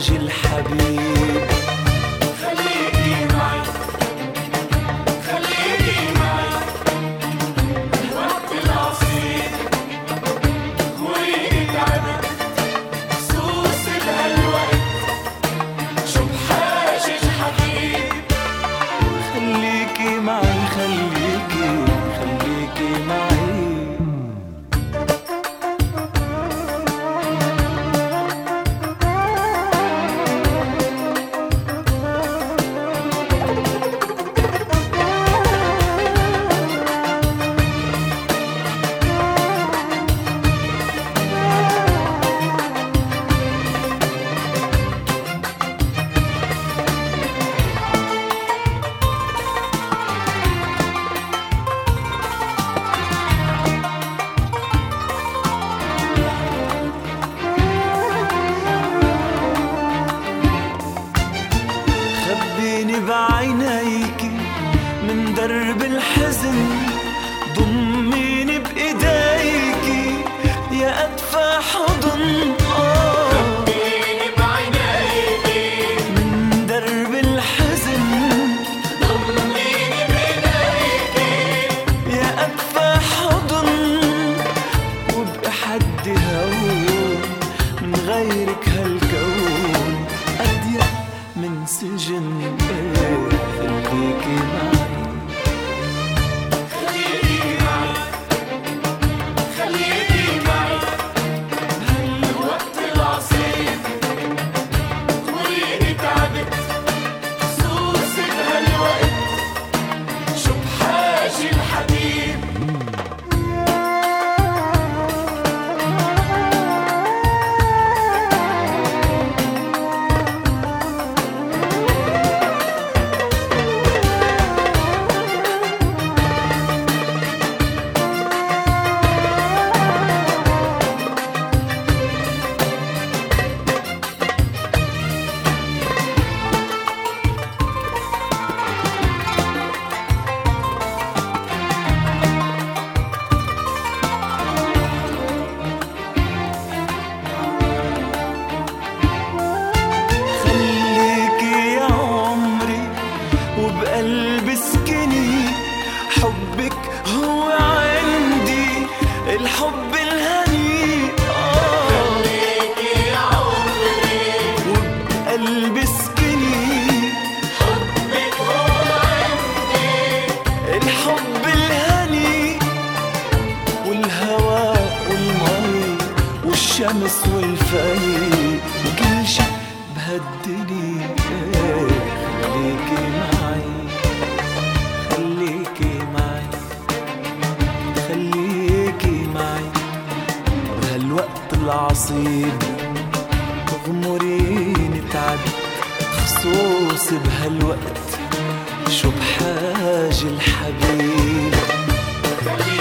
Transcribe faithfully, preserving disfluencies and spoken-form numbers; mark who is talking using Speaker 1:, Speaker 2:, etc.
Speaker 1: حاجي الحبيب.
Speaker 2: خليكي معي خليكي معي الوقت العصيب غوريني تعبت خصوص بهالوقت شو بحاجة الحبيب.
Speaker 1: خليكي معي خليكي خليكي معي. خبيني بعينيكي من درب الحزن، ضميني بإيديكي يا أدفى حضن.
Speaker 2: خبيني بعينيكي
Speaker 1: من درب الحزن،
Speaker 2: ضميني بإيديكي
Speaker 1: يا أدفى حضن. وبأحد هون من غيرك هالكون أضيق من سجن. خليكي معي
Speaker 2: خليكي معي خليكي معي بهالوقت العصيب غوريني تعبت خصوص بهالوقت شو بحاجة الحبيب.
Speaker 1: خليكي يا عمري وبقلبي اسكني، حبك هو عندي الحب الهني.
Speaker 2: خليكي يا عمري
Speaker 1: وبقلبي اسكني،
Speaker 2: حبك هو عندي
Speaker 1: الحب الهني. والهواء والمي والشمس والفي وكل شي بهالدنيا. خليكي معي خليكي معي خليكي معي بهالوقت العصيب. تغمريني تعبت خصوص بهالوقت شو بحاجة الحبيب.